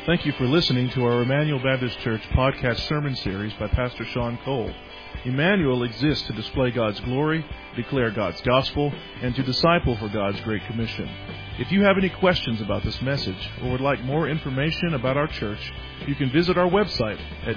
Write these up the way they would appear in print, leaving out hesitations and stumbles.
Thank you for listening to our Emmanuel Baptist Church podcast sermon series by Pastor Sean Cole. Emmanuel exists to display God's glory, declare God's gospel, and to disciple for God's Great Commission. If you have any questions about this message or would like more information about our church, you can visit our website at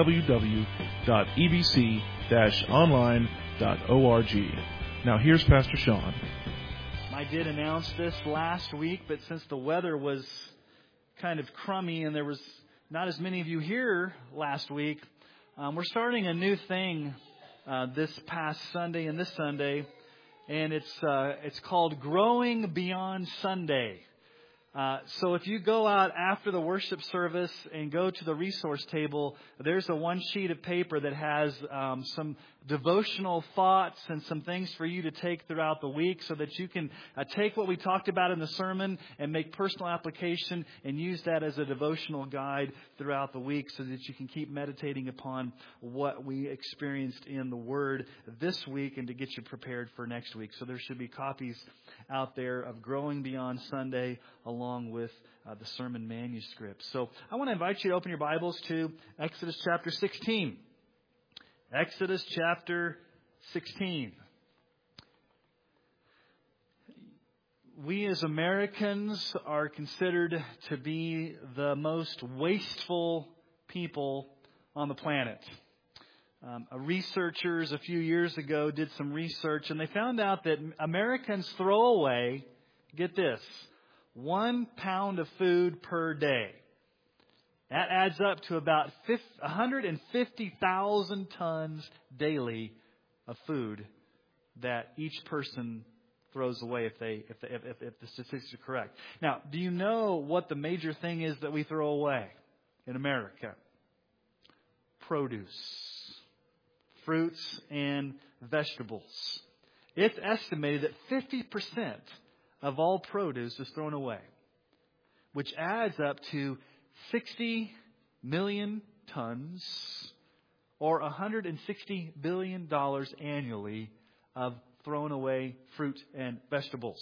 www.ebc-online.org. Now here's Pastor Sean. I did announce this last week, but since the weather was kind of crummy and there was not as many of you here last week, we're starting a new thing this past Sunday and this Sunday, and it's called Growing Beyond Sunday. So if you go out after the worship service and go to the resource table, there's a one sheet of paper that has some devotional thoughts and some things for you to take throughout the week so that you can take what we talked about in the sermon and make personal application and use that as a devotional guide throughout the week so that you can keep meditating upon what we experienced in the Word this week and to get you prepared for next week. So there should be copies out there of Growing Beyond Sunday along with the sermon manuscript. So I want to invite you to open your Bibles to Exodus chapter 16. Exodus chapter 16. We as Americans are considered to be the most wasteful people on the planet. Researchers a few years ago did some research and they found out that Americans throw away, get this, 1 pound of food per day. That adds up to about 150,000 tons daily of food that each person throws away if the statistics are correct. Now, do you know what the major thing is that we throw away in America? Produce. Fruits and vegetables. It's estimated that 50% of all produce is thrown away, which adds up to 60 million tons or $160 billion annually of thrown away fruit and vegetables.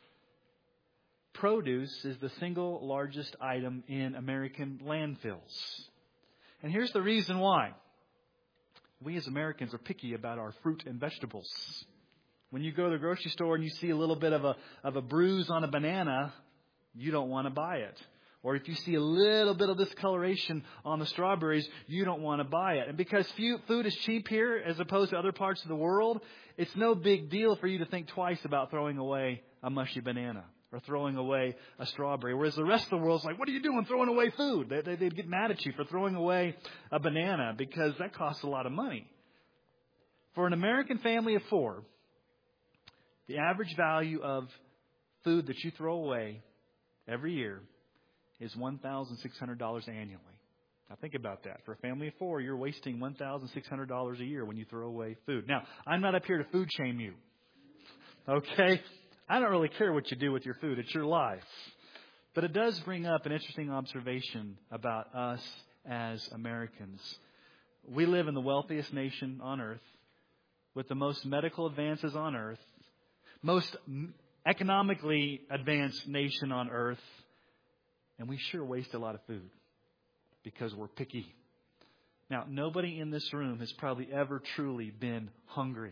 Produce is the single largest item in American landfills. And here's the reason why. We as Americans are picky about our fruit and vegetables. When you go to the grocery store and you see a little bit of a bruise on a banana, you don't want to buy it. Or if you see a little bit of discoloration on the strawberries, you don't want to buy it. And because food is cheap here as opposed to other parts of the world, it's no big deal for you to think twice about throwing away a mushy banana or throwing away a strawberry. Whereas the rest of the world's like, what are you doing throwing away food? They'd get mad at you for throwing away a banana because that costs a lot of money. For an American family of 4, the average value of food that you throw away every year is $1,600 annually. Now think about that. For a family of 4, you're wasting $1,600 a year when you throw away food. Now, I'm not up here to food shame you. Okay? I don't really care what you do with your food. It's your life. But it does bring up an interesting observation about us as Americans. We live in the wealthiest nation on earth, with the most medical advances on earth, most economically advanced nation on earth, and we sure waste a lot of food because we're picky. Now, nobody in this room has probably ever truly been hungry.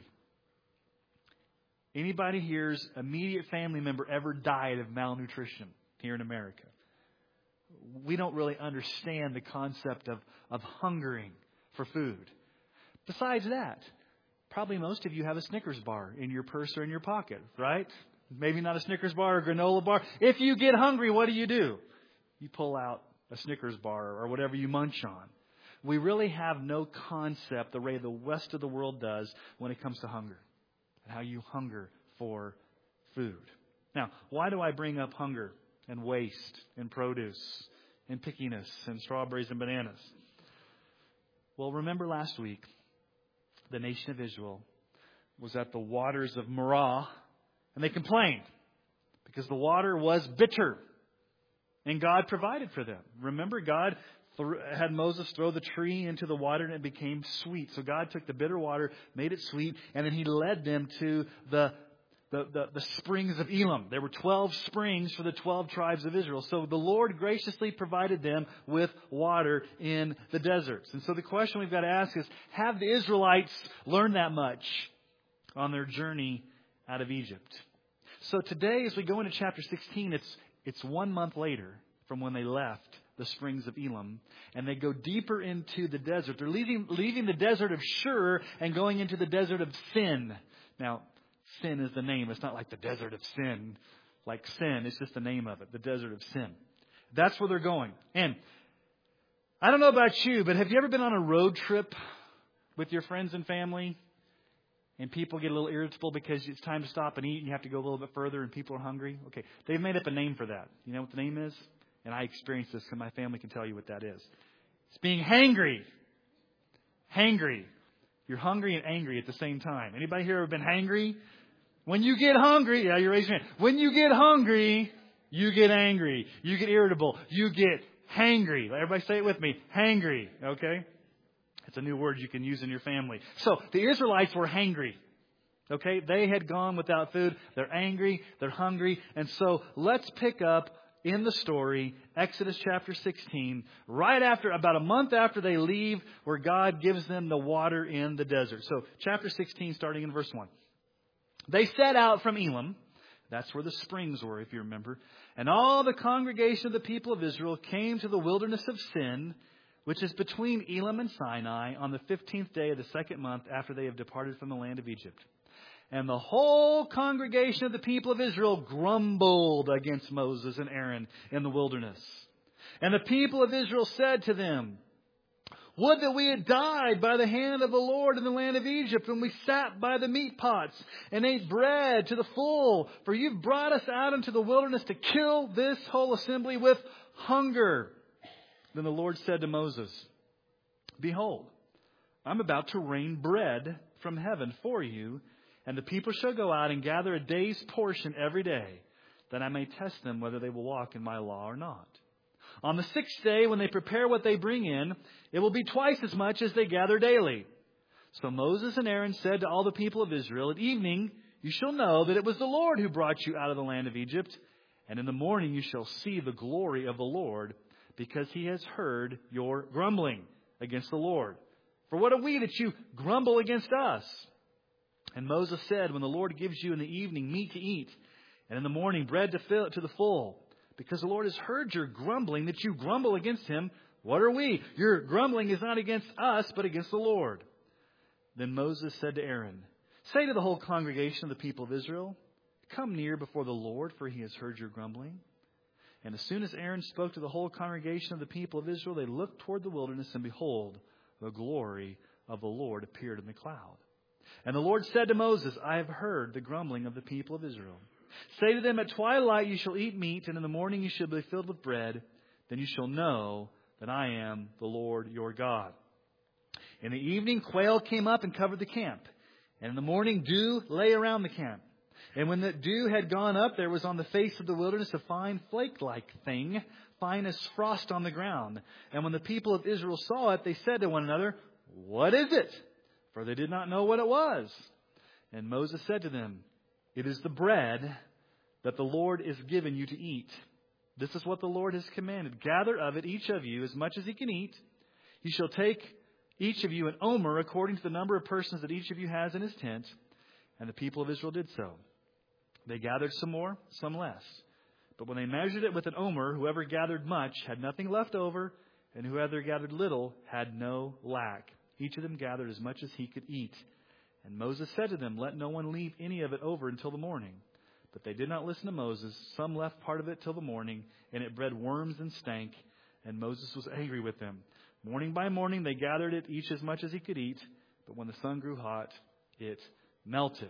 Anybody here's immediate family member ever died of malnutrition here in America? We don't really understand the concept of hungering for food. Besides that, probably most of you have a Snickers bar in your purse or in your pocket, right? Maybe not a Snickers bar or a granola bar. If you get hungry, what do? You pull out a Snickers bar or whatever you munch on. We really have no concept the way the rest of the world does when it comes to hunger. And how you hunger for food. Now, why do I bring up hunger and waste and produce and pickiness and strawberries and bananas? Well, remember last week, the nation of Israel was at the waters of Marah, and they complained because the water was bitter, and God provided for them. Remember, God had Moses throw the tree into the water and it became sweet. So God took the bitter water, made it sweet, and then He led them to the the springs of Elam. There were 12 springs for the 12 tribes of Israel. So the Lord graciously provided them with water in the deserts. And so the question we've got to ask is, have the Israelites learned that much on their journey out of Egypt? So today, as we go into chapter 16, it's 1 month later from when they left the springs of Elam, and they go deeper into the desert. They're leaving the desert of Shur and going into the desert of Sin. Now, Sin is the name. It's not like the desert of sin, like sin. It's just the name of it, the desert of Sin. That's where they're going. And I don't know about you, but have you ever been on a road trip with your friends and family, and people get a little irritable because it's time to stop and eat, and you have to go a little bit further, and people are hungry? Okay, they've made up a name for that. You know what the name is? And I experienced this because my family can tell you what that is. It's being hangry. Hangry. You're hungry and angry at the same time. Anybody here ever been hangry? When you get hungry, yeah, you're raising your hand. When you get hungry, you get angry. You get irritable. You get hangry. Everybody say it with me. Hangry. Okay? It's a new word you can use in your family. So the Israelites were hangry. Okay? They had gone without food. They're angry. They're hungry. And so let's pick up in the story, Exodus chapter 16, right after, about a month after they leave, where God gives them the water in the desert. So chapter 16, starting in verse 1. They set out from Elam. That's where the springs were, if you remember. And all the congregation of the people of Israel came to the wilderness of Sin, which is between Elam and Sinai, on the 15th day of the second month after they have departed from the land of Egypt. And the whole congregation of the people of Israel grumbled against Moses and Aaron in the wilderness. And the people of Israel said to them, "Would that we had died by the hand of the Lord in the land of Egypt, when we sat by the meat pots and ate bread to the full. For you've brought us out into the wilderness to kill this whole assembly with hunger." Then the Lord said to Moses, "Behold, I'm about to rain bread from heaven for you, and the people shall go out and gather a day's portion every day, that I may test them whether they will walk in my law or not. On the 6th day, when they prepare what they bring in, it will be twice as much as they gather daily." So Moses and Aaron said to all the people of Israel, "At evening you shall know that it was the Lord who brought you out of the land of Egypt. And in the morning you shall see the glory of the Lord, because he has heard your grumbling against the Lord. For what are we that you grumble against us?" And Moses said, "When the Lord gives you in the evening meat to eat, and in the morning bread to fill to the full, because the Lord has heard your grumbling, that you grumble against him, what are we? Your grumbling is not against us, but against the Lord." Then Moses said to Aaron, "Say to the whole congregation of the people of Israel, 'Come near before the Lord, for he has heard your grumbling.'" And as soon as Aaron spoke to the whole congregation of the people of Israel, they looked toward the wilderness, and behold, the glory of the Lord appeared in the cloud. And the Lord said to Moses, "I have heard the grumbling of the people of Israel. Say to them, at twilight you shall eat meat, and in the morning you shall be filled with bread. Then you shall know that I am the Lord your God." In the evening quail came up and covered the camp. And in the morning dew lay around the camp. And when the dew had gone up, there was on the face of the wilderness a fine flake-like thing, fine as frost on the ground. And when the people of Israel saw it, they said to one another, "What is it?" For they did not know what it was. And Moses said to them, "It is the bread that the Lord is given you to eat. This is what the Lord has commanded. Gather of it, each of you, as much as he can eat. You shall take each of you an omer, according to the number of persons that each of you has in his tent." And the people of Israel did so. They gathered some more, some less. But when they measured it with an omer, whoever gathered much had nothing left over, and whoever gathered little had no lack. Each of them gathered as much as he could eat. And Moses said to them, "Let no one leave any of it over until the morning." But they did not listen to Moses. Some left part of it till the morning, and it bred worms and stank. And Moses was angry with them. Morning by morning they gathered it, each as much as he could eat. But when the sun grew hot, it melted.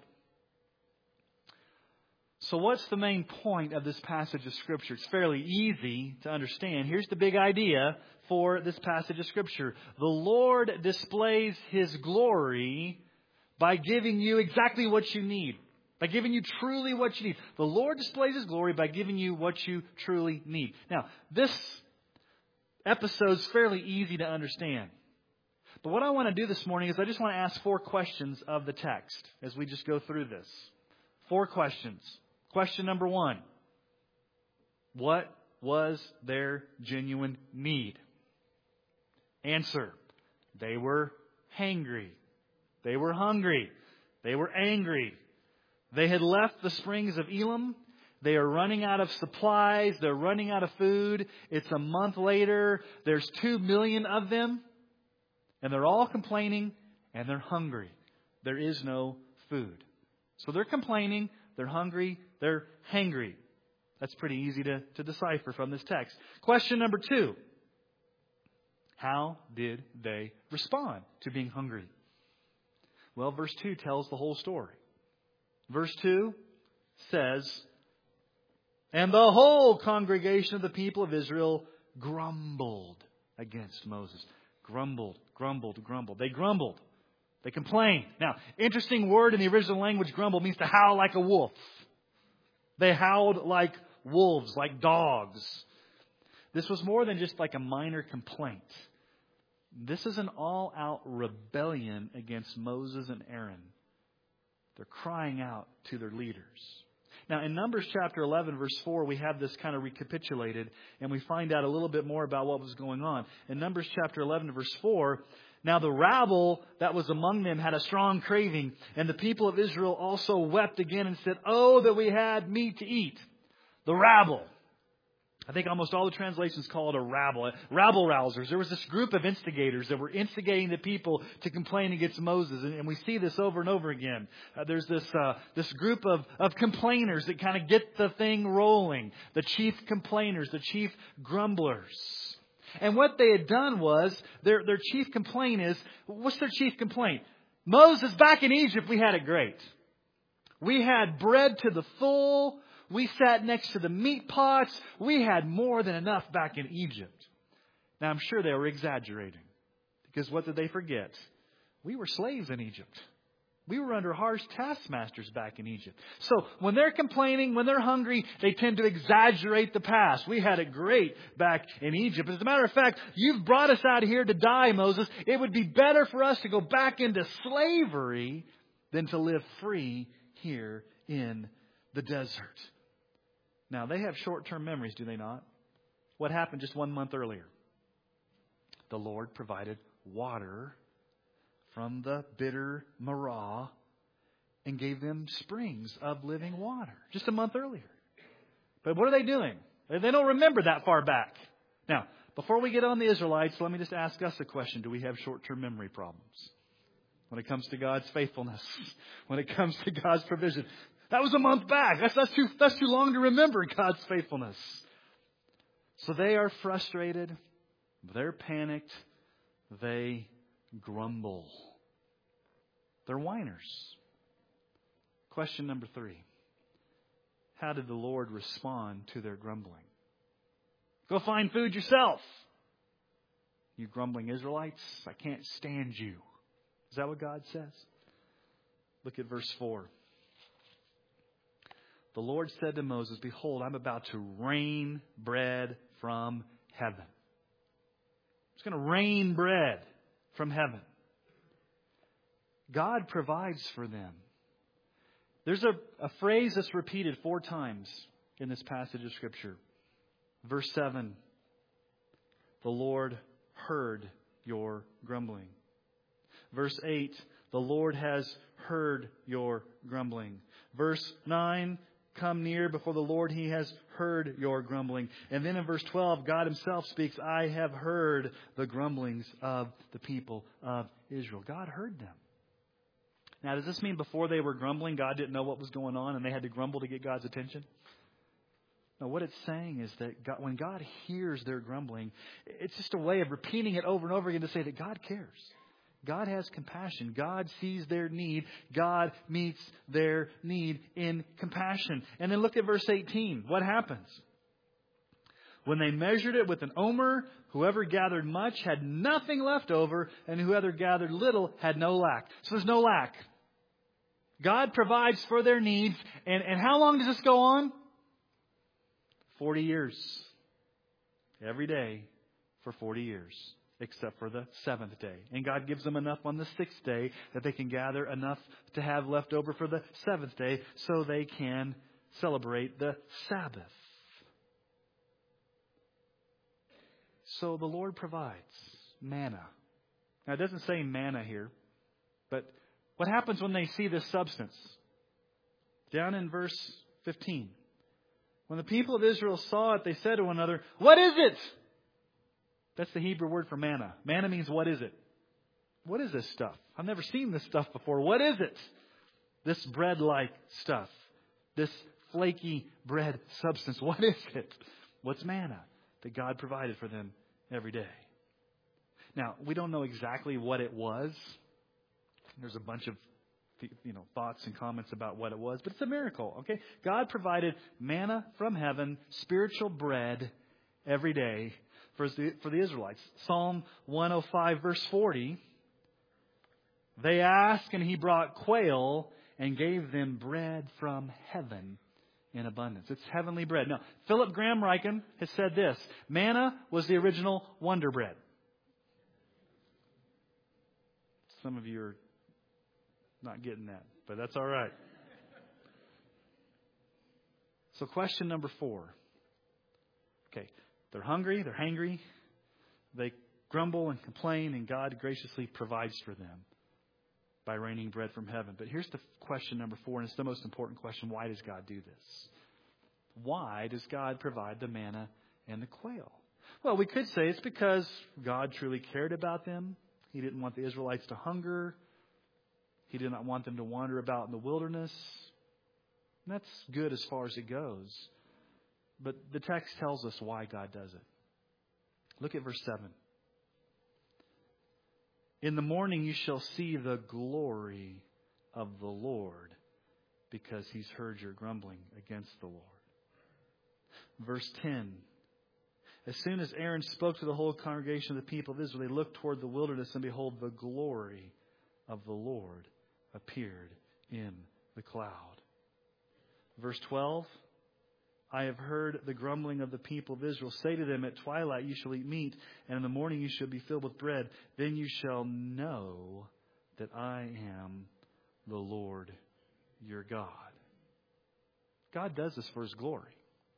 So what's the main point of this passage of Scripture? It's fairly easy to understand. Here's the big idea for this passage of Scripture. The Lord displays his glory by giving you exactly what you need. By giving you truly what you need. The Lord displays his glory by giving you what you truly need. Now, this episode is fairly easy to understand. But what I want to do this morning is I just want to ask 4 questions of the text as we just go through this. 4 questions. Question number 1. What was their genuine need? Answer. They were hangry. They were hungry. They were angry. They had left the springs of Elim. They are running out of supplies. They're running out of food. It's a month later. There's 2 million of them. And they're all complaining and they're hungry. There is no food. So they're complaining. They're hungry. They're hangry. That's pretty easy to decipher from this text. Question number 2. How did they respond to being hungry? Well, verse 2 tells the whole story. Verse 2 says, and the whole congregation of the people of Israel grumbled against Moses. Grumbled. They grumbled. They complained. Now, interesting word in the original language, grumble, means to howl like a wolf. They howled like wolves, like dogs. This was more than just like a minor complaint. This is an all-out rebellion against Moses and Aaron. They're crying out to their leaders. Now, in Numbers chapter 11, verse 4, we have this kind of recapitulated, and we find out a little bit more about what was going on. In Numbers chapter 11, verse 4, now the rabble that was among them had a strong craving, and the people of Israel also wept again and said, oh, that we had meat to eat. The rabble. I think almost all the translations call it a rabble. Rabble-rousers. There was this group of instigators that were instigating the people to complain against Moses. And we see this over and over again. There's this group of complainers that kind of get the thing rolling. The chief complainers, the chief grumblers. And what they had done was, their chief complaint is, what's their chief complaint? Moses, back in Egypt, we had it great. We had bread to the full. We sat next to the meat pots. We had more than enough back in Egypt. Now, I'm sure they were exaggerating. Because what did they forget? We were slaves in Egypt. We were under harsh taskmasters back in Egypt. So when they're complaining, when they're hungry, they tend to exaggerate the past. We had it great back in Egypt. As a matter of fact, you've brought us out here to die, Moses. It would be better for us to go back into slavery than to live free here in the desert. Now, they have short-term memories, do they not? What happened just 1 month earlier? The Lord provided water from the bitter Marah and gave them springs of living water just a month earlier. But what are they doing? They don't remember that far back. Now, before we get on the Israelites, let me just ask us a question. Do we have short-term memory problems? When it comes to God's faithfulness, when it comes to God's provision. That was a month back. That's too long to remember God's faithfulness. So they are frustrated. They're panicked. They grumble. They're whiners. Question number 3. How did the Lord respond to their grumbling? Go find food yourself. You grumbling Israelites, I can't stand you. Is that what God says? Look at verse 4. The Lord said to Moses, behold, I'm about to rain bread from heaven. It's going to rain bread from heaven. God provides for them. There's a phrase that's repeated 4 times in this passage of Scripture. Verse 7, the Lord heard your grumbling. Verse 8, the Lord has heard your grumbling. Verse 9, come near before the Lord, He has heard your grumbling. And then in verse 12, God Himself speaks, I have heard the grumblings of the people of Israel. God heard them. Now, does this mean before they were grumbling, God didn't know what was going on and they had to grumble to get God's attention? No, what it's saying is that God, when God hears their grumbling, it's just a way of repeating it over and over again to say that God cares. God has compassion. God sees their need. God meets their need in compassion. And then look at verse 18. What happens? When they measured it with an omer, whoever gathered much had nothing left over, and whoever gathered little had no lack. So there's no lack. God provides for their needs. And how long does this go on? 40 years. Every day for 40 years. except for the seventh day. And God gives them enough on the sixth day that they can gather enough to have left over for the seventh day so they can celebrate the Sabbath. So the Lord provides manna. Now, it doesn't say manna here, but what happens when they see this substance? Down in verse 15. When the people of Israel saw it, they said to one another, "What is it?" That's the Hebrew word for manna. Manna means, what is it? What is this stuff? I've never seen this stuff before. What is it? This bread-like stuff. This flaky bread substance. What is it? What's manna that God provided for them every day? Now, we don't know exactly what it was. There's a bunch of thoughts and comments about what it was, but it's a miracle. Okay, God provided manna from heaven, spiritual bread, every day for the Israelites. Psalm 105, verse 40. They asked, and He brought quail and gave them bread from heaven in abundance. It's heavenly bread. Now, Philip Graham Ryken has said this: manna was the original Wonder Bread. Some of you are not getting that, but that's all right. So question number 4. Okay, they're hungry, they're hangry, they grumble and complain, and God graciously provides for them by raining bread from heaven. But here's the question number 4, and it's the most important question. Why does God do this? Why does God provide the manna and the quail? Well, we could say it's because God truly cared about them. He didn't want the Israelites to hunger. He did not want them to wander about in the wilderness. And that's good as far as it goes. But the text tells us why God does it. Look at verse 7. In the morning you shall see the glory of the Lord, because He's heard your grumbling against the Lord. Verse 10. As soon as Aaron spoke to the whole congregation of the people of Israel, they looked toward the wilderness, and behold, the glory of the Lord appeared in the cloud. Verse 12. I have heard the grumbling of the people of Israel. Say to them, at twilight you shall eat meat, and in the morning you shall be filled with bread. Then you shall know that I am the Lord your God. God does this for His glory.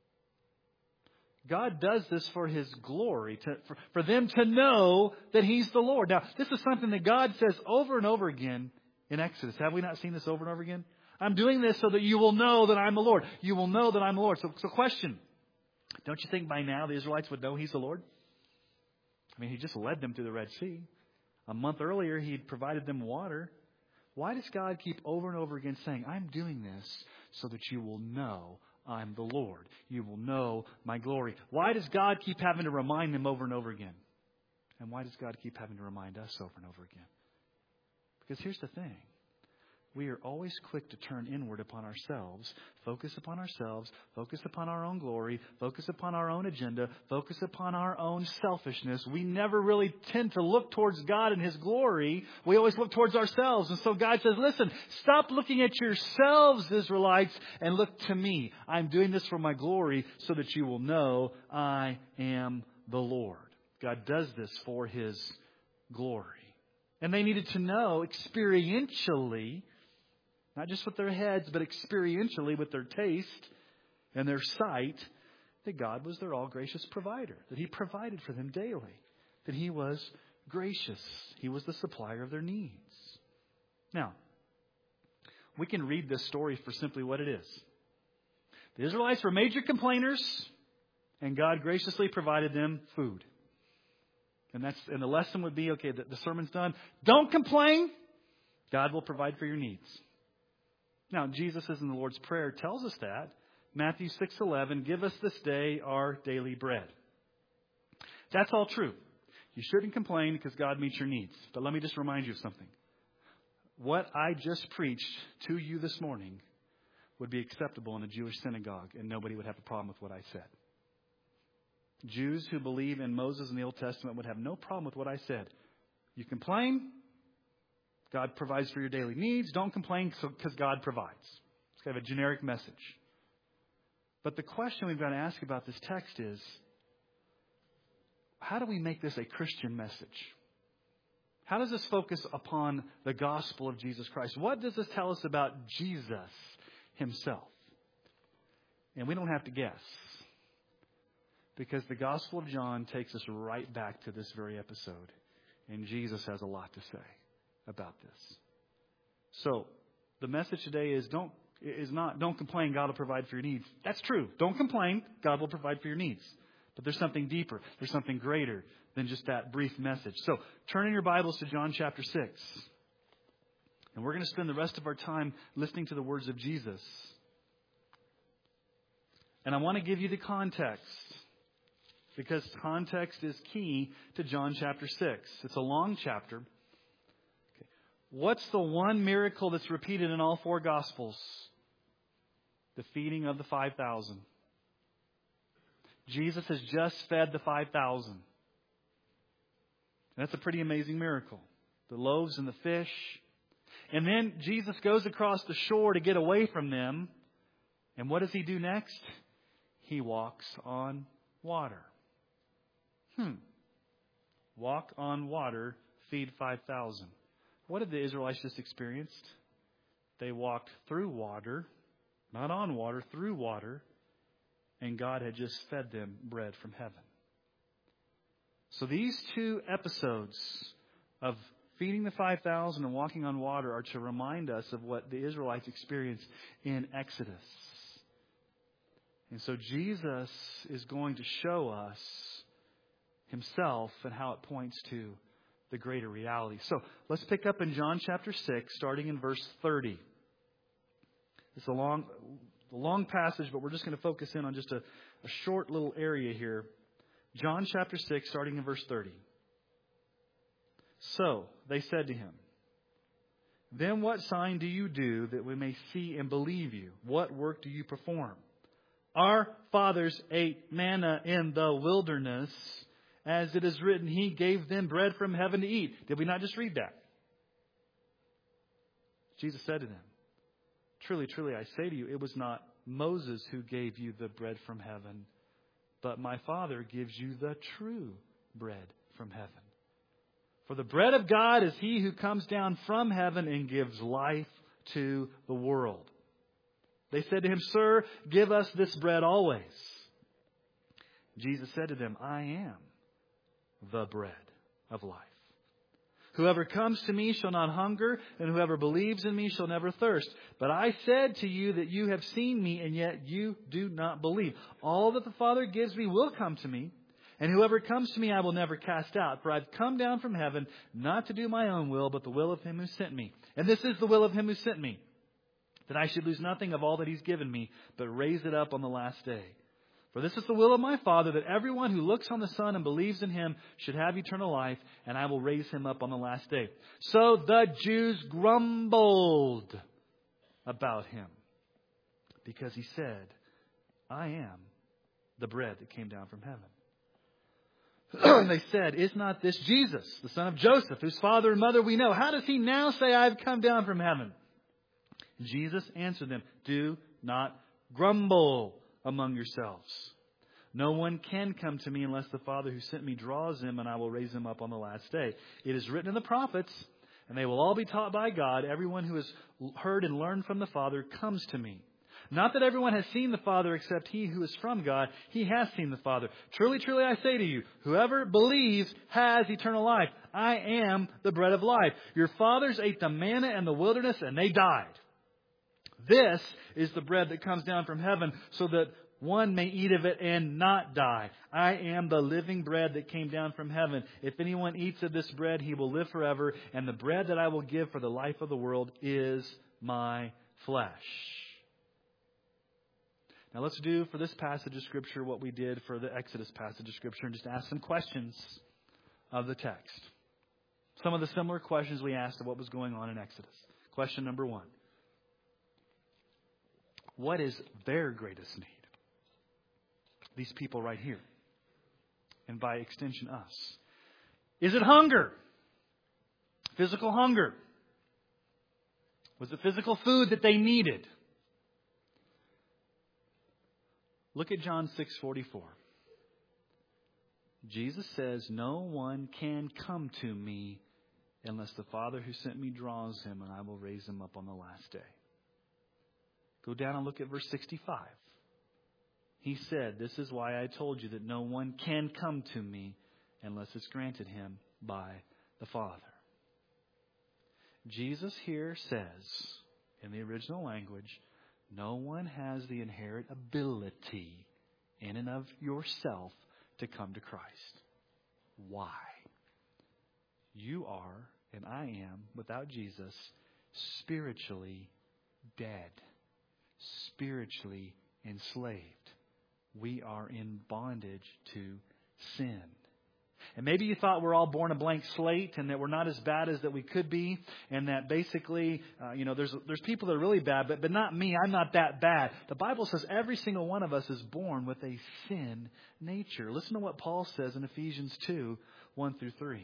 God does this for His glory, for them to know that He's the Lord. Now, this is something that God says over and over again in Exodus. Have we not seen this over and over again? I'm doing this so that you will know that I'm the Lord. You will know that I'm the Lord. So question. Don't you think by now the Israelites would know He's the Lord? I mean, He just led them through the Red Sea. A month earlier, He'd provided them water. Why does God keep over and over again saying, I'm doing this so that you will know I'm the Lord. You will know my glory. Why does God keep having to remind them over and over again? And why does God keep having to remind us over and over again? Because here's the thing. We are always quick to turn inward upon ourselves, focus upon our own glory, focus upon our own agenda, focus upon our own selfishness. We never really tend to look towards God and His glory. We always look towards ourselves. And so God says, listen, stop looking at yourselves, Israelites, and look to me. I'm doing this for my glory so that you will know I am the Lord. God does this for His glory. And they needed to know experientially, not just with their heads, but experientially with their taste and their sight, that God was their all-gracious provider, that He provided for them daily, that He was gracious. He was the supplier of their needs. Now, we can read this story for simply what it is. The Israelites were major complainers, and God graciously provided them food. And the lesson would be, okay, the sermon's done. Don't complain. God will provide for your needs. Now, Jesus, as in the Lord's Prayer, tells us that. Matthew 6:11, give us this day our daily bread. That's all true. You shouldn't complain because God meets your needs. But let me just remind you of something. What I just preached to you this morning would be acceptable in a Jewish synagogue, and nobody would have a problem with what I said. Jews who believe in Moses and the Old Testament would have no problem with what I said. You complain, God provides for your daily needs. Don't complain because God provides. It's kind of a generic message. But the question we've got to ask about this text is, how do we make this a Christian message? How does this focus upon the gospel of Jesus Christ? What does this tell us about Jesus himself? And we don't have to guess, because the Gospel of John takes us right back to this very episode. And Jesus has a lot to say about this. So, the message today is don't complain, God will provide for your needs. That's true. Don't complain, God will provide for your needs. But there's something deeper. There's something greater than just that brief message. So, turn in your Bibles to John chapter 6. And we're going to spend the rest of our time listening to the words of Jesus. And I want to give you the context, because context is key to John chapter 6. It's a long chapter. Okay. What's the one miracle that's repeated in all four Gospels? The feeding of the 5,000. Jesus has just fed the 5,000. That's a pretty amazing miracle. The loaves and the fish. And then Jesus goes across the shore to get away from them. And what does he do next? He walks on water. Walk on water, feed 5,000. What did the Israelites just experience? They walked through water, not on water, through water, and God had just fed them bread from heaven. So these two episodes of feeding the 5,000 and walking on water are to remind us of what the Israelites experienced in Exodus. And so Jesus is going to show us himself and how it points to the greater reality. So let's pick up in John chapter 6, starting in verse 30. It's a long passage, but we're just going to focus in on just a short little area here. John chapter 6, starting in verse 30. So they said to him, "Then what sign do you do that we may see and believe you? What work do you perform? Our fathers ate manna in the wilderness. As it is written, He gave them bread from heaven to eat." Did we not just read that? Jesus said to them, "Truly, truly, I say to you, it was not Moses who gave you the bread from heaven, but my Father gives you the true bread from heaven. For the bread of God is He who comes down from heaven and gives life to the world." They said to him, "Sir, give us this bread always." Jesus said to them, "I am the bread of life. Whoever comes to me shall not hunger, and whoever believes in me shall never thirst. But I said to you that you have seen me, and yet you do not believe. All that the Father gives me will come to me, and whoever comes to me I will never cast out. For I've come down from heaven not to do my own will, but the will of Him who sent me. And this is the will of Him who sent me, that I should lose nothing of all that He's given me, but raise it up on the last day. For this is the will of my Father, that everyone who looks on the Son and believes in Him should have eternal life, and I will raise him up on the last day." So the Jews grumbled about Him, because He said, "I am the bread that came down from heaven." And they said, "Is not this Jesus, the son of Joseph, whose father and mother we know? How does He now say, 'I have come down from heaven'?" Jesus answered them, "Do not grumble among yourselves. No one can come to me unless the Father who sent me draws him, and I will raise him up on the last day. It is written in the prophets, and they will all be taught by God. Everyone who has heard and learned from the Father comes to me. Not that everyone has seen the Father except he who is from God. He has seen the Father. Truly, truly, I say to you, whoever believes has eternal life. I am the bread of life. Your fathers ate the manna in the wilderness, and they died. This is the bread that comes down from heaven, so that one may eat of it and not die. I am the living bread that came down from heaven. If anyone eats of this bread, he will live forever. And the bread that I will give for the life of the world is my flesh." Now let's do for this passage of Scripture what we did for the Exodus passage of Scripture, and just ask some questions of the text. Some of the similar questions we asked of what was going on in Exodus. Question number 1. What is their greatest need? These people right here. And by extension, us. Is it hunger? Physical hunger? Was it physical food that they needed? Look at John 6:44. Jesus says, no one can come to me unless the Father who sent me draws him, and I will raise him up on the last day. Go down and look at verse 65. He said, this is why I told you that no one can come to me unless it's granted him by the Father. Jesus here says, in the original language, no one has the inherent ability in and of yourself to come to Christ. Why? You are, and I am, without Jesus, spiritually dead, spiritually enslaved. We are in bondage to sin. And maybe you thought we're all born a blank slate and that we're not as bad as that we could be, and that basically, there's people that are really bad, but not me. I'm not that bad. The Bible says every single one of us is born with a sin nature. Listen to what Paul says in Ephesians 2, 1 through 3.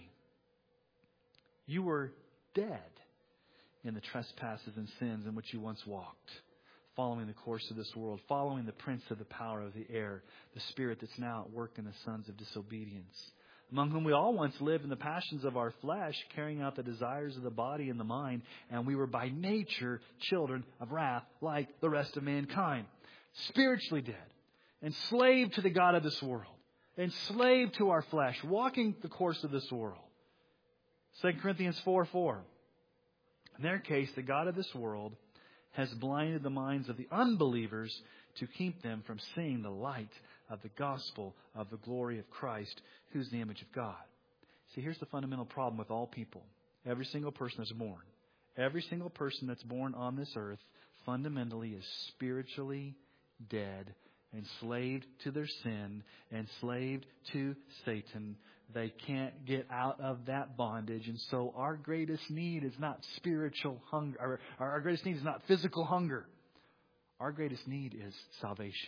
You were dead in the trespasses and sins in which you once walked, following the course of this world, following the prince of the power of the air, the spirit that's now at work in the sons of disobedience, among whom we all once lived in the passions of our flesh, carrying out the desires of the body and the mind, and we were by nature children of wrath like the rest of mankind. Spiritually dead, enslaved to the God of this world, enslaved to our flesh, walking the course of this world. 2 Corinthians 4:4. In their case, the God of this world has blinded the minds of the unbelievers to keep them from seeing the light of the gospel of the glory of Christ, who's the image of God. See, here's the fundamental problem with all people. Every single person that's born. Every single person that's born on this earth fundamentally is spiritually dead, enslaved to their sin, enslaved to Satan. They can't get out of that bondage. And so our greatest need is not spiritual hunger. Our greatest need is not physical hunger. Our greatest need is salvation.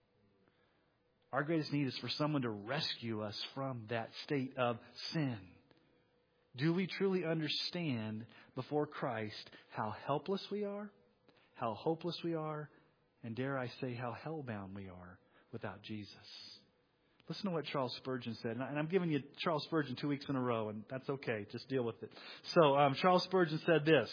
Our greatest need is for someone to rescue us from that state of sin. Do we truly understand before Christ how helpless we are, how hopeless we are, and dare I say how hellbound we are without Jesus? Listen to what Charles Spurgeon said. And I'm giving you Charles Spurgeon 2 weeks in a row, and that's okay. Just deal with it. So Charles Spurgeon said this: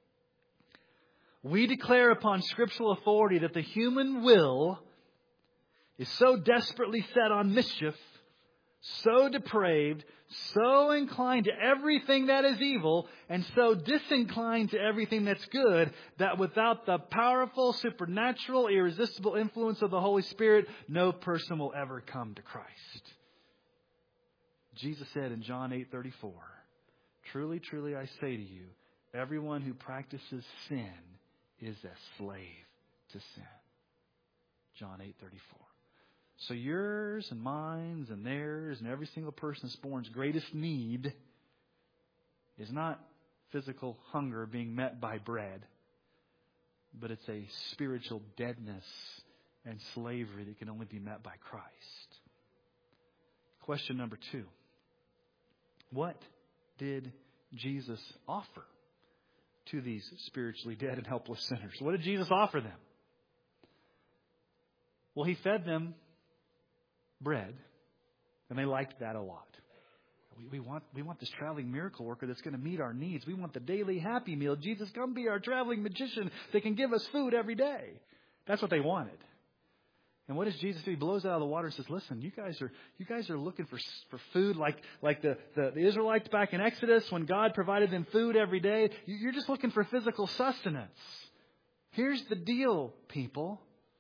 we declare upon scriptural authority that the human will is so desperately set on mischief, so depraved, so inclined to everything that is evil, and so disinclined to everything that's good, that without the powerful, supernatural, irresistible influence of the Holy Spirit, no person will ever come to Christ. Jesus said in John 8:34, truly, truly, I say to you, everyone who practices sin is a slave to sin. John 8:34. So yours and mine and theirs and every single person's born's greatest need is not physical hunger being met by bread, but it's a spiritual deadness and slavery that can only be met by Christ. Question number 2. What did Jesus offer to these spiritually dead and helpless sinners? What did Jesus offer them? Well, He fed them bread, and they liked that a lot. We want this traveling miracle worker that's going to meet our needs. We want the daily happy meal. Jesus, come be our traveling magician that can give us food every day. That's what they wanted. And what does Jesus do? He blows out of the water and says, listen, you guys are looking for food like the Israelites back in Exodus when God provided them food every day. You're just looking for physical sustenance. Here's the deal, people.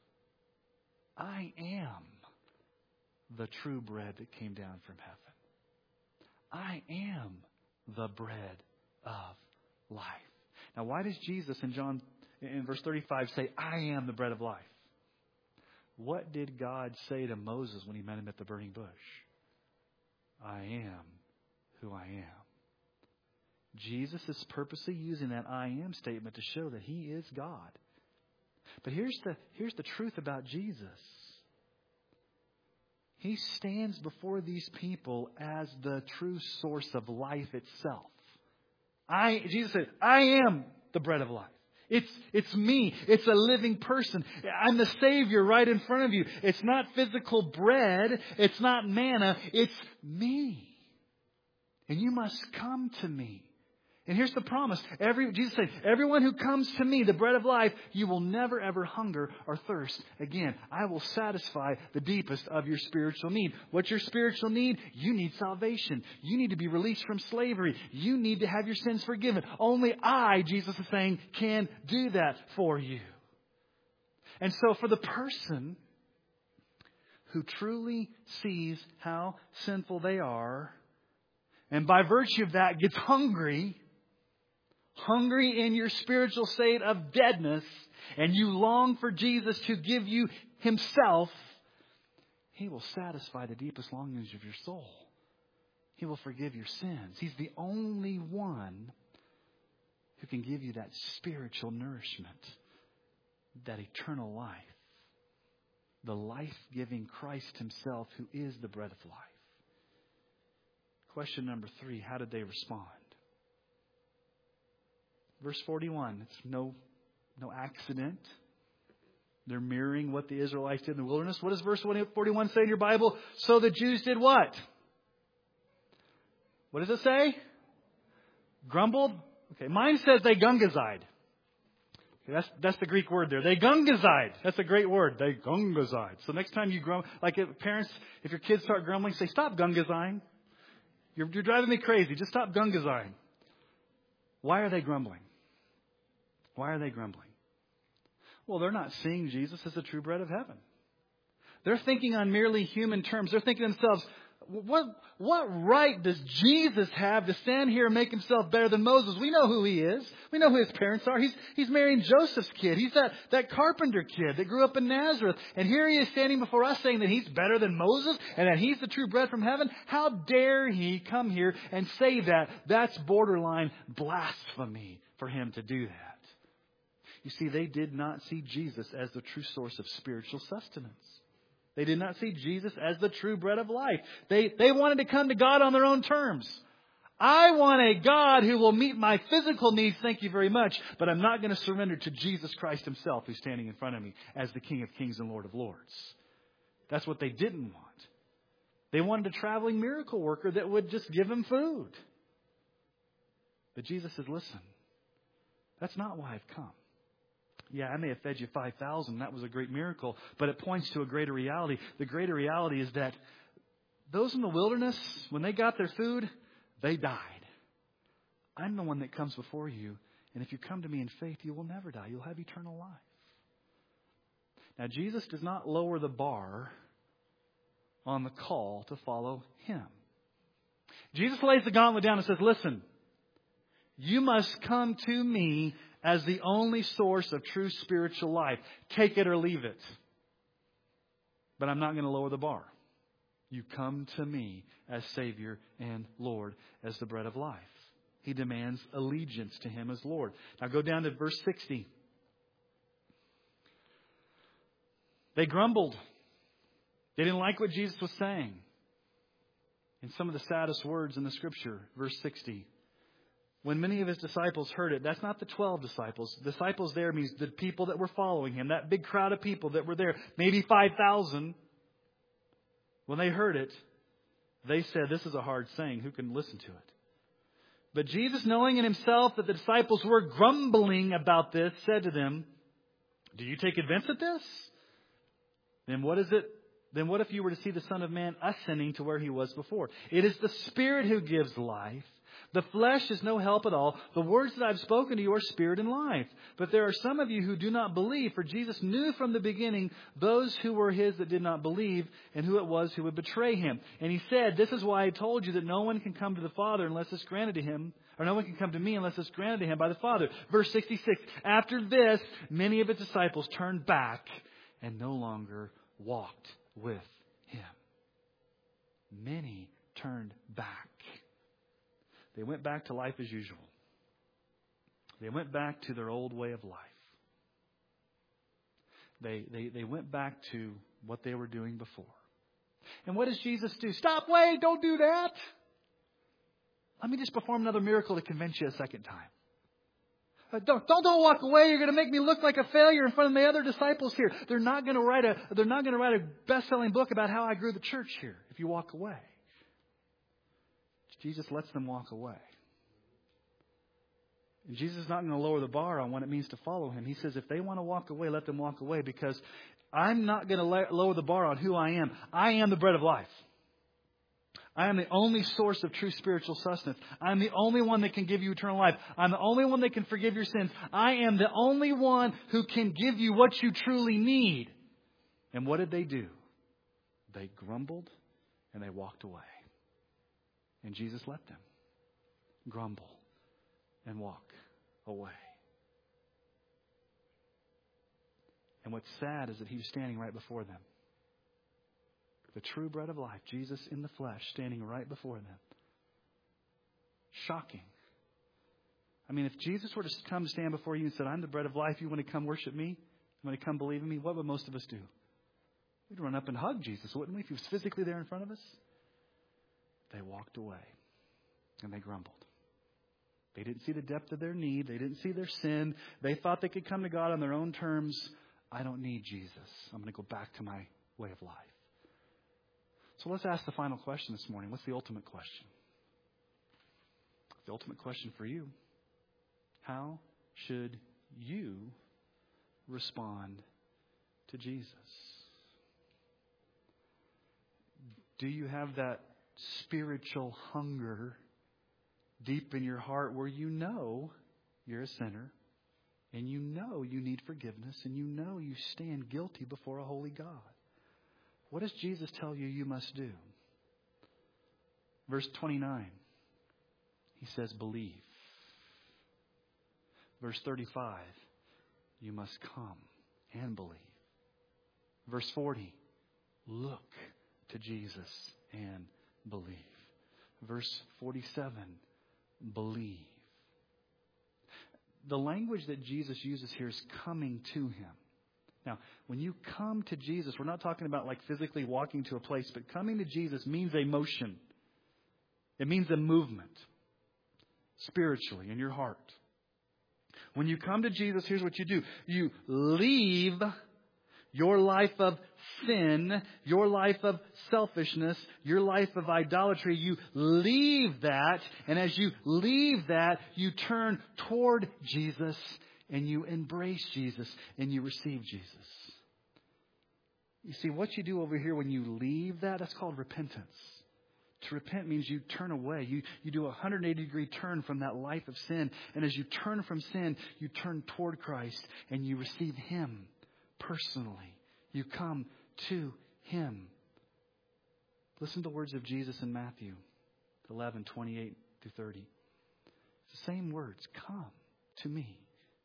I am the true bread that came down from heaven. I am the bread of life. Now, why does Jesus in verse 35 say, I am the bread of life? What did God say to Moses when He met him at the burning bush? I am who I am. Jesus is purposely using that I am statement to show that He is God. But here's the truth about Jesus. He stands before these people as the true source of life itself. Jesus said, I am the bread of life. It's me. It's a living person. I'm the Savior right in front of you. It's not physical bread. It's not manna. It's me. And you must come to me. And here's the promise. Jesus said, everyone who comes to me, the bread of life, you will never ever hunger or thirst again. I will satisfy the deepest of your spiritual need. What's your spiritual need? You need salvation. You need to be released from slavery. You need to have your sins forgiven. Only I, Jesus is saying, can do that for you. And so for the person who truly sees how sinful they are, and by virtue of that gets hungry in your spiritual state of deadness, and you long for Jesus to give you Himself, He will satisfy the deepest longings of your soul. He will forgive your sins. He's the only one who can give you that spiritual nourishment, that eternal life, the life-giving Christ Himself, who is the bread of life. Question number 3, how did they respond? Verse 41, it's no accident. They're mirroring what the Israelites did in the wilderness. What does verse 41 say in your Bible? So the Jews did what? What does it say? Grumbled? Okay, mine says they gungazied. Okay, that's the Greek word there. They gungazied. That's a great word. They gungazied. So next time you grumble, like if parents, if your kids start grumbling, say, stop gungazine. You're driving me crazy. Just stop gungazine. Why are they grumbling? Why are they grumbling? Well, they're not seeing Jesus as the true bread of heaven. They're thinking on merely human terms. They're thinking to themselves, what right does Jesus have to stand here and make Himself better than Moses? We know who He is. We know who His parents are. He's marrying Joseph's kid. He's that carpenter kid that grew up in Nazareth. And here He is standing before us saying that He's better than Moses and that He's the true bread from heaven. How dare He come here and say that? That's borderline blasphemy for Him to do that. You see, they did not see Jesus as the true source of spiritual sustenance. They did not see Jesus as the true bread of life. They wanted to come to God on their own terms. I want a God who will meet my physical needs, thank you very much, but I'm not going to surrender to Jesus Christ Himself, who's standing in front of me as the King of Kings and Lord of Lords. That's what they didn't want. They wanted a traveling miracle worker that would just give them food. But Jesus says, listen, that's not why I've come. Yeah, I may have fed you 5,000. That was a great miracle. But it points to a greater reality. The greater reality is that those in the wilderness, when they got their food, they died. I'm the one that comes before you. And if you come to me in faith, you will never die. You'll have eternal life. Now, Jesus does not lower the bar on the call to follow Him. Jesus lays the gauntlet down and says, listen, you must come to me as the only source of true spiritual life. Take it or leave it. But I'm not going to lower the bar. You come to me as Savior and Lord, as the bread of life. He demands allegiance to Him as Lord. Now go down to verse 60. They grumbled. They didn't like what Jesus was saying. And some of the saddest words in the Scripture, verse 60. When many of His disciples heard it, that's not the 12 disciples. Disciples there means the people that were following Him, that big crowd of people that were there, maybe 5,000. When they heard it, they said, this is a hard saying. Who can listen to it? But Jesus, knowing in Himself that the disciples were grumbling about this, said to them, do you take offense at this? Then what is it? Then what if you were to see the Son of Man ascending to where He was before? It is the Spirit who gives life. The flesh is no help at all. The words that I've spoken to you are spirit and life. But there are some of you who do not believe, for Jesus knew from the beginning those who were His that did not believe and who it was who would betray Him. And He said, this is why I told you that no one can come to the Father unless it's granted to Him, or no one can come to me unless it's granted to Him by the Father. Verse 66, after this, many of His disciples turned back and no longer walked with Him. Many turned back. They went back to life as usual. They went back to their old way of life. They went back to what they were doing before. And what does Jesus do? Stop, wait, don't do that. Let me just perform another miracle to convince you a second time. Don't walk away. You're going to make me look like a failure in front of my other disciples here. They're not going to write a best-selling book about how I grew the church here if you walk away. Jesus lets them walk away. And Jesus is not going to lower the bar on what it means to follow Him. He says if they want to walk away, let them walk away, because I'm not going to lower the bar on who I am. I am the bread of life. I am the only source of true spiritual sustenance. I'm the only one that can give you eternal life. I'm the only one that can forgive your sins. I am the only one who can give you what you truly need. And what did they do? They grumbled and they walked away. And Jesus let them grumble and walk away. And what's sad is that He was standing right before them. The true bread of life, Jesus in the flesh, standing right before them. Shocking. I mean, if Jesus were to come stand before you and said, I'm the bread of life, you want to come worship me? You want to come believe in me? What would most of us do? We'd run up and hug Jesus, wouldn't we, if He was physically there in front of us? They walked away and they grumbled. They didn't see the depth of their need. They didn't see their sin. They thought they could come to God on their own terms. I don't need Jesus. I'm going to go back to my way of life. So let's ask the final question this morning. What's the ultimate question? The ultimate question for you. How should you respond to Jesus? Do you have that spiritual hunger deep in your heart where you know you're a sinner and you know you need forgiveness and you know you stand guilty before a holy God? What does Jesus tell you you must do? Verse 29, He says, believe. Verse 35, you must come and believe. Verse 40, look to Jesus and believe. Verse 47, believe. The language that Jesus uses here is coming to Him. Now, when you come to Jesus, we're not talking about like physically walking to a place, but coming to Jesus means a motion. It means a movement spiritually in your heart. When you come to Jesus, here's what you do. You leave your life of sin, your life of selfishness, your life of idolatry. You leave that, and as you leave that, you turn toward Jesus and you embrace Jesus and you receive Jesus. You see, what you do over here when you leave that's called repentance. To repent means you turn away. You do a 180-degree turn from that life of sin. And as you turn from sin, you turn toward Christ and you receive Him personally. You come to Him. Listen to the words of Jesus in Matthew 11:28 through 30. It's the same words. Come to me,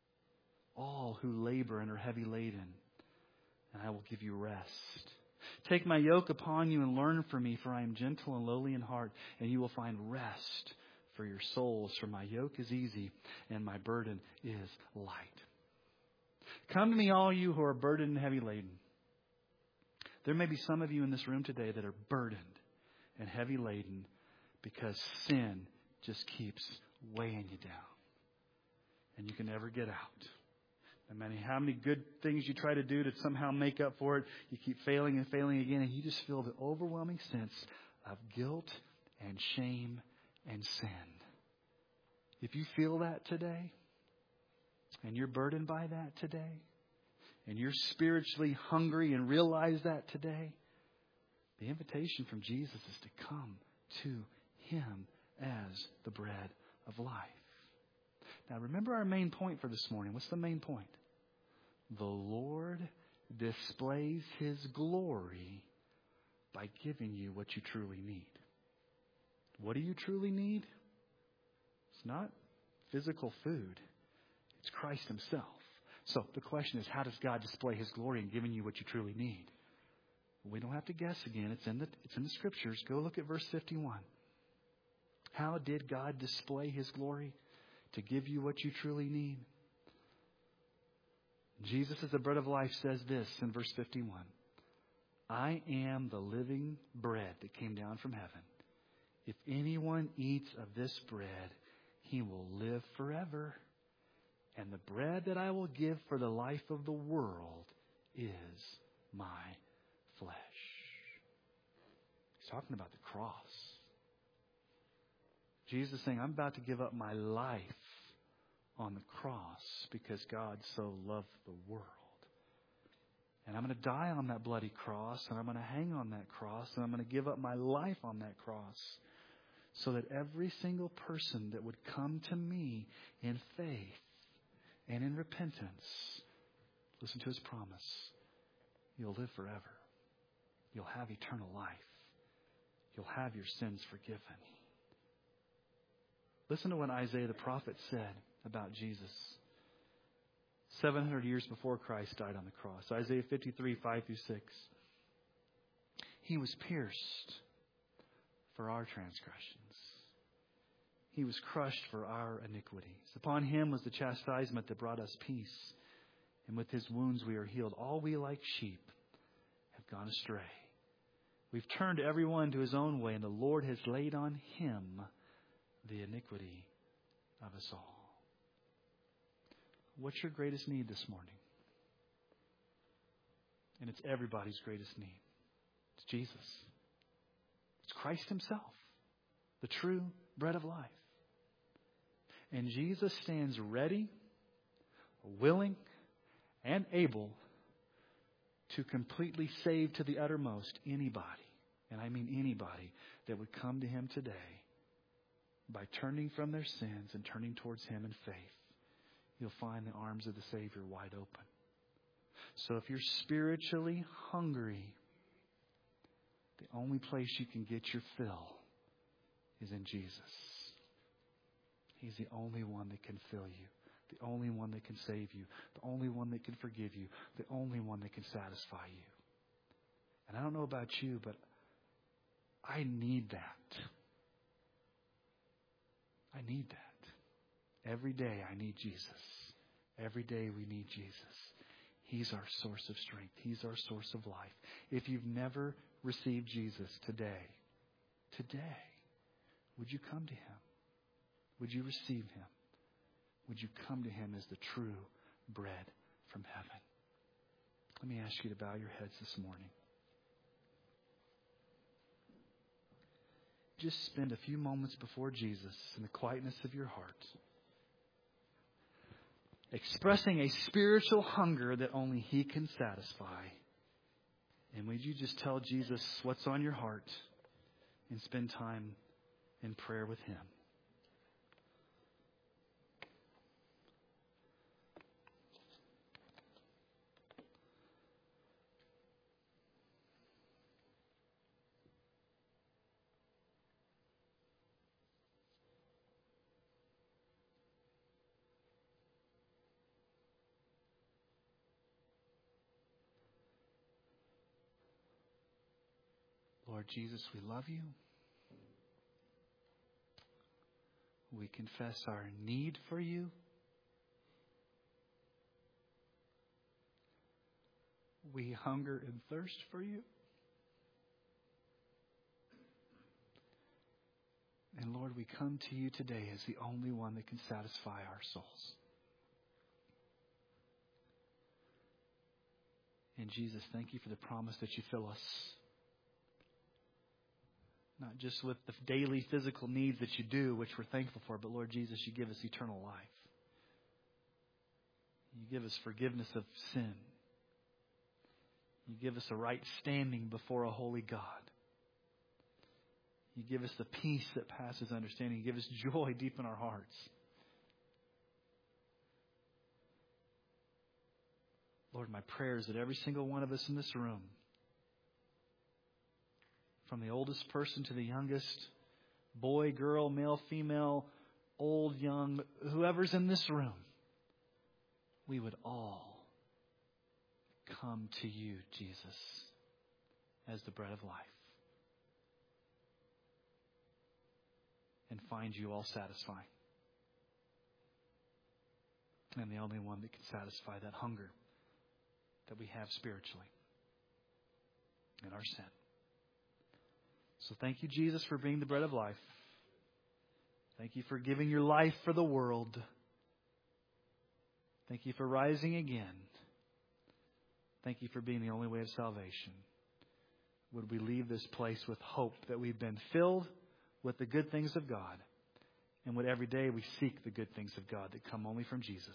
all who labor and are heavy laden, and I will give you rest. Take my yoke upon you and learn from me, for I am gentle and lowly in heart, and you will find rest for your souls. For my yoke is easy and my burden is light. Come to me, all you who are burdened and heavy laden. There may be some of you in this room today that are burdened and heavy laden because sin just keeps weighing you down. And you can never get out. No matter how many good things you try to do to somehow make up for it, you keep failing and failing again, and you just feel the overwhelming sense of guilt and shame and sin. If you feel that today, and you're burdened by that today, and you're spiritually hungry and realize that today, the invitation from Jesus is to come to Him as the bread of life. Now remember our main point for this morning. What's the main point? The Lord displays His glory by giving you what you truly need. What do you truly need? It's not physical food. It's Christ Himself. So the question is, how does God display His glory in giving you what you truly need? We don't have to guess again. It's in the Scriptures. Go look at verse 51. How did God display His glory to give you what you truly need? Jesus, as the bread of life, says this in verse 51. I am the living bread that came down from heaven. If anyone eats of this bread, he will live forever. And the bread that I will give for the life of the world is my flesh. He's talking about the cross. Jesus is saying, I'm about to give up my life on the cross because God so loved the world. And I'm going to die on that bloody cross, and I'm going to hang on that cross, and I'm going to give up my life on that cross so that every single person that would come to me in faith and in repentance, listen to His promise, you'll live forever. You'll have eternal life. You'll have your sins forgiven. Listen to what Isaiah the prophet said about Jesus 700 years before Christ died on the cross. Isaiah 53, 5-6. He was pierced for our transgressions. He was crushed for our iniquities. Upon Him was the chastisement that brought us peace. And with His wounds we are healed. All we like sheep have gone astray. We've turned everyone to his own way, and the Lord has laid on Him the iniquity of us all. What's your greatest need this morning? And it's everybody's greatest need. It's Jesus. It's Christ Himself, the true bread of life. And Jesus stands ready, willing, and able to completely save to the uttermost anybody, and I mean anybody, that would come to Him today by turning from their sins and turning towards Him in faith. You'll find the arms of the Savior wide open. So if you're spiritually hungry, the only place you can get your fill is in Jesus. He's the only one that can fill you, the only one that can save you, the only one that can forgive you, the only one that can satisfy you. And I don't know about you, but I need that. I need that. Every day I need Jesus. Every day we need Jesus. He's our source of strength. He's our source of life. If you've never received Jesus today, would you come to Him? Would you receive Him? Would you come to Him as the true bread from heaven? Let me ask you to bow your heads this morning. Just spend a few moments before Jesus in the quietness of your heart, expressing a spiritual hunger that only He can satisfy. And would you just tell Jesus what's on your heart and spend time in prayer with Him? Lord Jesus, we love You. We confess our need for You. We hunger and thirst for You. And Lord, we come to You today as the only one that can satisfy our souls. And Jesus, thank You for the promise that You fill us. Not just with the daily physical needs that You do, which we're thankful for, but Lord Jesus, You give us eternal life. You give us forgiveness of sin. You give us a right standing before a holy God. You give us the peace that passes understanding. You give us joy deep in our hearts. Lord, my prayer is that every single one of us in this room, from the oldest person to the youngest, boy, girl, male, female, old, young, whoever's in this room, we would all come to You, Jesus, as the bread of life, and find You all satisfying, and the only one that can satisfy that hunger that we have spiritually in our sin. So thank You, Jesus, for being the bread of life. Thank You for giving Your life for the world. Thank you for rising again. Thank you for being the only way of salvation. Would we leave this place with hope that we've been filled with the good things of God, and would every day we seek the good things of God that come only from Jesus.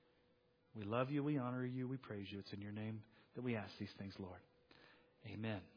We love you, we honor you, we praise you. It's in your name that we ask these things, Lord. Amen.